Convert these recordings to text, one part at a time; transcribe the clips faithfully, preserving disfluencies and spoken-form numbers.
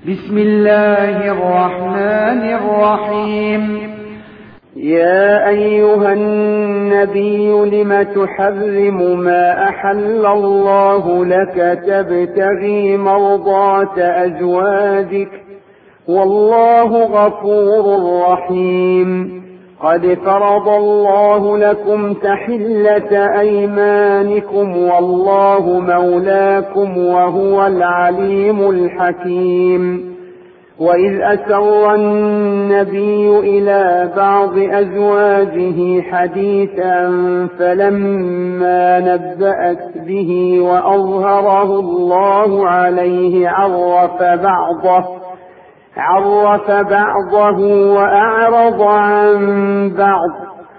بسم الله الرحمن الرحيم. يا أيها النبي لم تحرم ما أحل الله لك تبتغي مرضات أزواجك والله غفور رحيم. قد فرض الله لكم تحلة أيمانكم والله مولاكم وهو العليم الحكيم. وإذ أسر النبي إلى بعض أزواجه حديثا فلما نبأت به وأظهره الله عليه عرف بعضه عرف بعضه وأعرض عن بعض.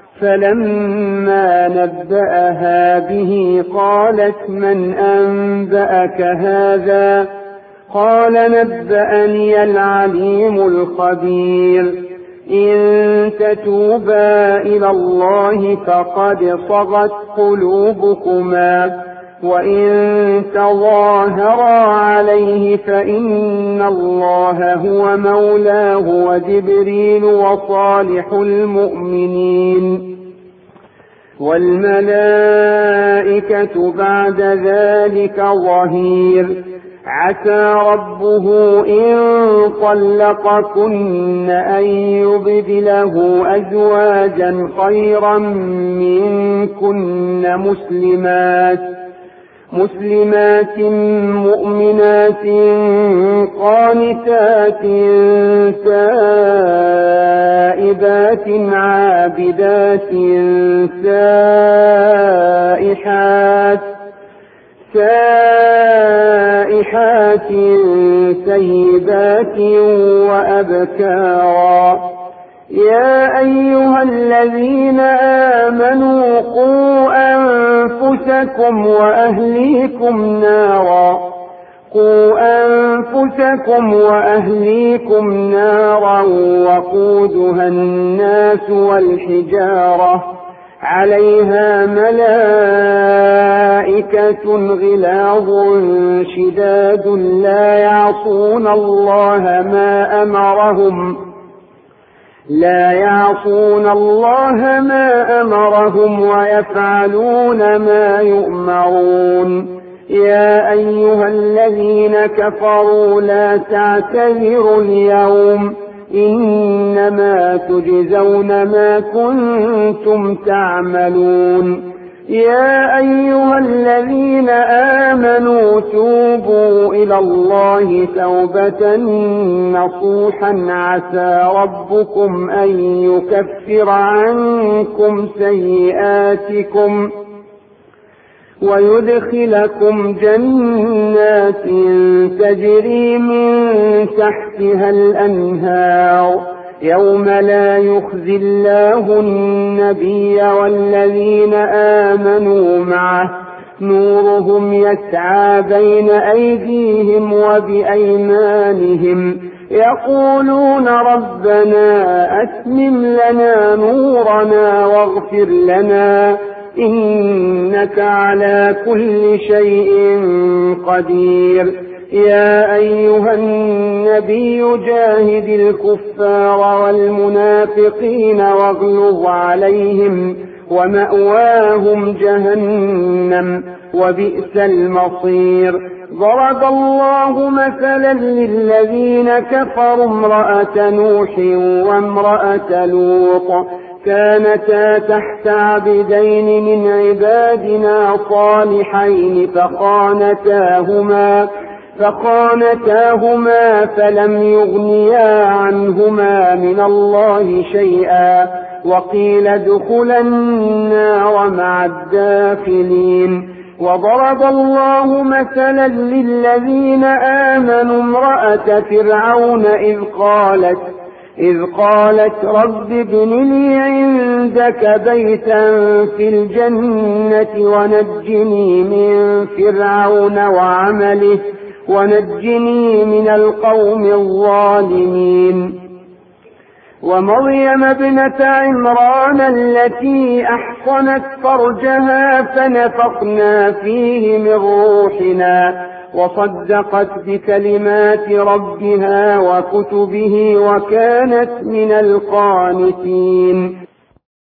فلما نبأها به قالت من أنبأك هذا؟ قال نبأني العليم الخبير. إن تتوبا إلى الله فقد صغت قلوبكما وإن تظاهرا عليه فإن الله هو مولاه وجبريل وصالح المؤمنين والملائكة بعد ذلك ظهير. عسى ربه إن طلقكن أن يبدله أزواجا خيرا منكن مسلمات مسلمات مؤمنات قانتات تائبات عابدات سائحات سائحات سيبات وأبكارا. يا أيها الذين آمنوا قوا أنفسكم وأهليكم نارا قوا أنفسكم وأهليكم نارا وقودها الناس والحجارة عليها ملائكة غلاظ شداد لا يعصون الله ما أمرهم لا يعصون الله ما أمرهم ويفعلون ما يؤمرون. يا أيها الذين كفروا لا تعتذروا اليوم إنما تجزون ما كنتم تعملون. يا أيها الذين آمنوا توبوا إلى الله توبة نصوحا عسى ربكم أن يكفر عنكم سيئاتكم ويدخلكم جنات تجري من تحتها الأنهار يوم لا يخزي الله النبي والذين آمنوا معه نورهم يسعى بين أيديهم وبأيمانهم يقولون ربنا أتمم لنا نورنا واغفر لنا إنك على كل شيء قدير. يا أيها النبي جاهد الكفار والمنافقين واغلظ عليهم ومأواهم جهنم وبئس المصير. ضرب الله مثلا للذين كفروا امرأة نوح وامرأة لوط كانتا تحت عبدين من عبادنا صالحين فخانتاهما فخانتاهما فلم يغنيا عنهما من الله شيئا وقيل ادخلا النار مع الداخلين. وضرب الله مثلا للذين آمنوا امرأة فرعون إذ قالت إذ قالت رب ابن لي عندك بيتا في الجنة ونجني من فرعون وعمله ونجني من القوم الظالمين. ومريم ابنة عمران التي أحصنت فرجها فنفخنا فيه من روحنا وصدقت بكلمات ربها وكتبه وكانت من القانتين.